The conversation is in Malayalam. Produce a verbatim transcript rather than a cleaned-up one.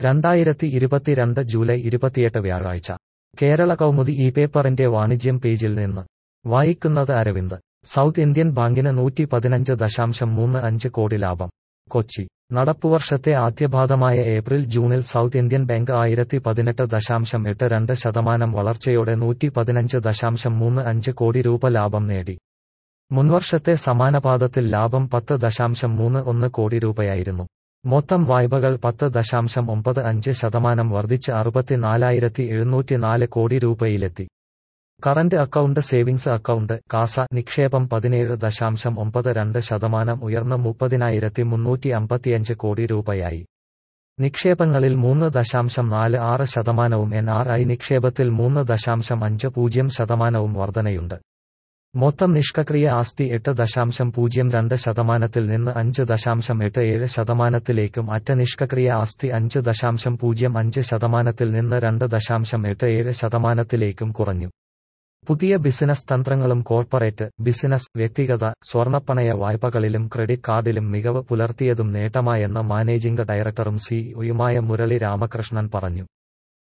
രണ്ടായിരത്തി ഇരുപത്തിരണ്ട് ജൂലൈ ഇരുപത്തിയെട്ട് വ്യാഴാഴ്ച കേരള കൗമുദി ഈ പേപ്പറിന്റെ വാണിജ്യം പേജിൽ നിന്ന് വായിക്കുന്നത് അരവിന്ദ്. സൗത്ത് ഇന്ത്യൻ ബാങ്കിന് നൂറ്റി പതിനഞ്ച് ദശാംശം മൂന്ന് അഞ്ച് കോടി ലാഭം. കൊച്ചി. നടപ്പുവർഷത്തെ ആദ്യപാദമായ ഏപ്രിൽ ജൂണിൽ സൗത്ത് ഇന്ത്യൻ ബാങ്ക് ആയിരത്തി പതിനെട്ട് ദശാംശം എട്ട് രണ്ട് ശതമാനം വളർച്ചയോടെ നൂറ്റി പതിനഞ്ച് ദശാംശം മൂന്ന് അഞ്ച് കോടി രൂപ ലാഭം നേടി. മുൻവർഷത്തെ സമാനപാദത്തിൽ ലാഭം പത്ത് ദശാംശം മൂന്ന് ഒന്ന് കോടി രൂപയായിരുന്നു. മൊത്തം വായ്പകൾ പത്ത് ദശാംശം ഒമ്പത് അഞ്ച് ശതമാനം വർദ്ധിച്ച് അറുപത്തിനാലായിരത്തി എഴുന്നൂറ്റിനാല് കോടി രൂപയിലെത്തി. Current account, savings account, CASA നിക്ഷേപം പതിനേഴ് ദശാംശം ഒമ്പത് രണ്ട് ശതമാനം ഉയർന്ന് മുപ്പതിനായിരത്തി മുന്നൂറ്റി അമ്പത്തിയഞ്ച് കോടി രൂപയായി. നിക്ഷേപങ്ങളിൽ മൂന്ന് ദശാംശം നാല് ആറ് ശതമാനവും എൻ ആർ ഐ നിക്ഷേപത്തിൽ മൂന്ന് ദശാംശം അഞ്ച് പൂജ്യം ശതമാനവും വർധനയുണ്ട്. മൊത്തം നിഷ്ക്രിയ ആസ്തി എട്ട് ദശാംശം പൂജ്യം രണ്ട് ശതമാനത്തിൽ നിന്ന് അഞ്ച് ദശാംശം എട്ട് ഏഴ് ശതമാനത്തിലേക്കും അറ്റ നിഷ്ക്രിയ ആസ്തി അഞ്ച് ദശാംശം പൂജ്യം അഞ്ച് ശതമാനത്തിൽ നിന്ന് രണ്ട് ദശാംശം എട്ട് ഏഴ് ശതമാനത്തിലേക്കും കുറഞ്ഞു. പുതിയ ബിസിനസ് തന്ത്രങ്ങളും കോർപ്പറേറ്റ്, ബിസിനസ്, വ്യക്തിഗത, സ്വർണ്ണപ്പണയ വായ്പകളിലും ക്രെഡിറ്റ് കാർഡിലും മികവ് പുലർത്തിയതും നേട്ടമായെന്ന് മാനേജിംഗ് ഡയറക്ടറും സിഇഒയുമായ മുരളി രാമകൃഷ്ണൻ പറഞ്ഞു.